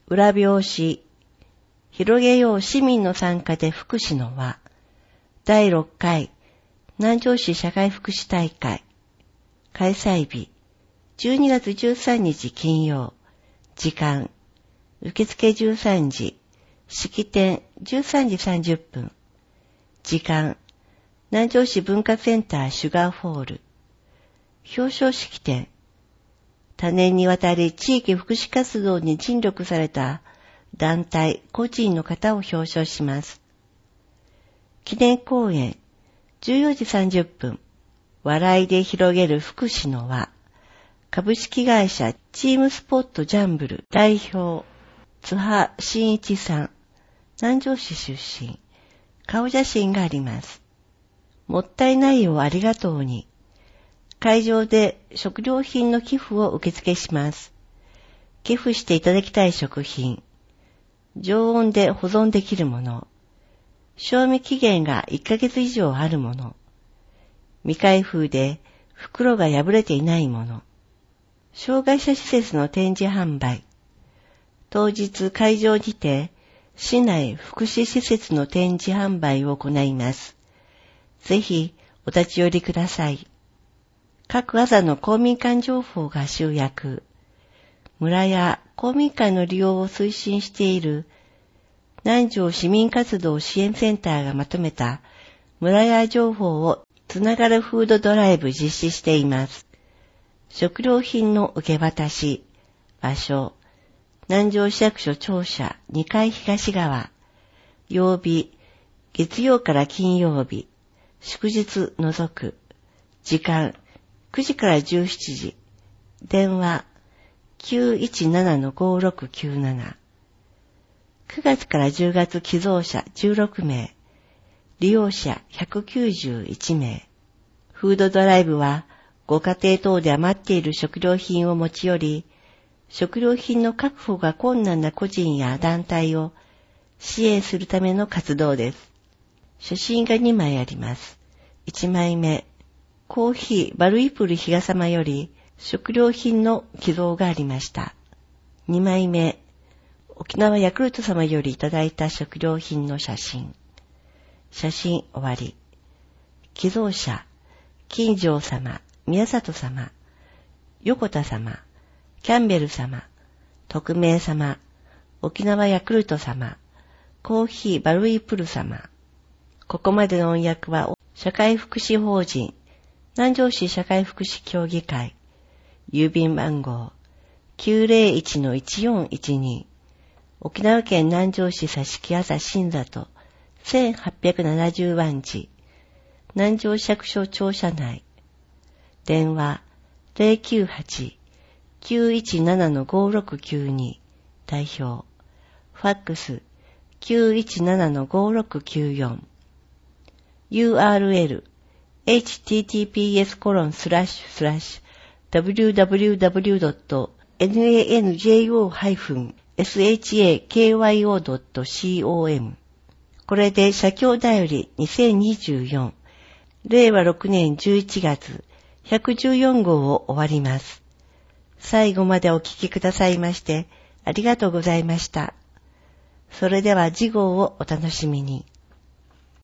裏表紙、広げよう市民の参加で福祉の輪、第6回南城市社会福祉大会、開催日、12月13日金曜、時間、受付13時、式典13時30分、時間、南城市文化センターシュガーホール、表彰式典、多年にわたり地域福祉活動に尽力された団体、個人の方を表彰します。記念講演、14時30分、笑いで広げる福祉の輪、株式会社チームスポットジャンブル代表、津波真一さん、南城市出身、顔写真があります。もったいないをありがとうに、会場で食料品の寄付を受付します。寄付していただきたい食品、常温で保存できるもの、賞味期限が1ヶ月以上あるもの、未開封で袋が破れていないもの、障害者施設の展示販売、当日会場にて市内福祉施設の展示販売を行います。ぜひお立ち寄りください。各朝の公民館情報が集約。村や公民館の利用を推進している南城市民活動支援センターがまとめた村や情報をつながるフードドライブ実施しています。食料品の受け渡し、場所、南城市役所庁舎2階東側、曜日、月曜から金曜日、祝日除く、時間、9時から17時、電話 917-5697、9月から10月寄贈者16名、利用者191名。フードドライブはご家庭等で余っている食料品を持ち寄り、食料品の確保が困難な個人や団体を支援するための活動です。写真が2枚あります。1枚目、コーヒーバルイプル比嘉様より食料品の寄贈がありました。2枚目、沖縄ヤクルト様よりいただいた食料品の写真。写真終わり。寄贈者、金城様、宮里様、横田様、キャンベル様、匿名様、沖縄ヤクルト様、コーヒーバルイプル様。ここまでの音訳は社会福祉法人南城市社会福祉協議会、郵便番号 901-1412、沖縄県南城市佐敷朝新里1870番地、南城市役所庁舎内、電話 098-917-5692、代表、ファックス 917-5694、URL https://www.nanjo-shakyo.com。 これで社協だより2024令和6年11月114号を終わります。最後までお聞きくださいましてありがとうございました。それでは次号をお楽しみに。